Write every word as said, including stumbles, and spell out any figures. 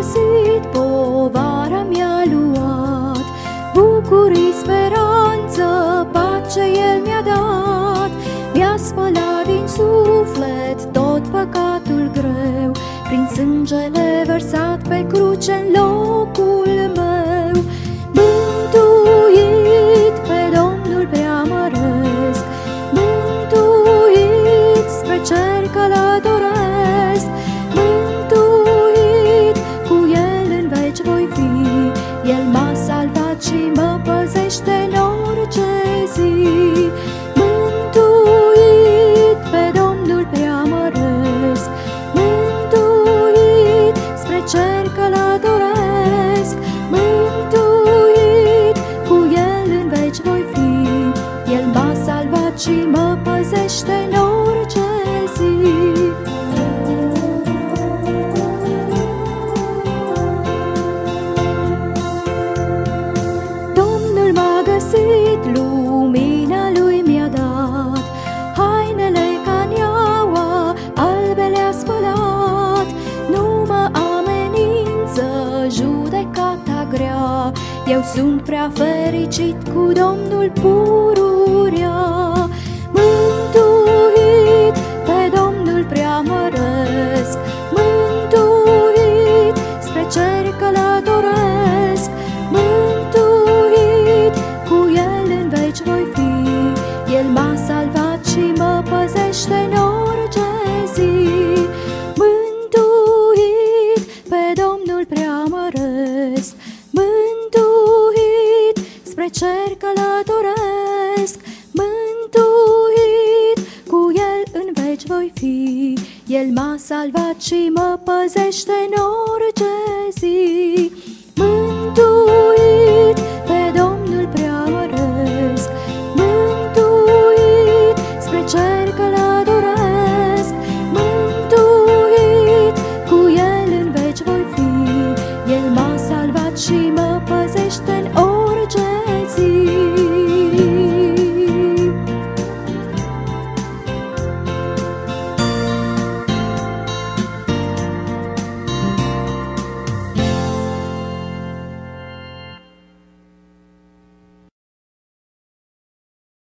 găsit, povara mi-a luat, bucurii, speranță, pace El mi-a dat. Mi-a spălat din suflet tot păcatul greu, prin sângele vărsat pe cruce în locul meu. Mântuit pe Domnul preamăresc, mântuit spre cer călătoresc, mântuit cu El în veci voi fi. El m-a salvat și mă păzește în orice zi. Mântuit pe Domnul preamăresc, mântuit spre cer călătoresc, mântuit cu El în veci voi fi. El m-a salvat și mă păzește în orice zi. Domnul m-a găsit, lumina Lui mi-a dat, hainele ca neaua albe le-a spălat. Nu mă amenință judecata grea, eu sunt prea fericit, cu Domnul pururea. Mântuit pe Domnul preamăresc, mântuit spre cer călătoresc, mântuit cu El în veci voi fi. El m-a salvat și mă păzește în orice zi. Mântuit pe Domnul preamăresc, mântuit spre cer călătoresc, mântuit cu El în veci voi fi. El m-a salvat și mă păzește în orice zi.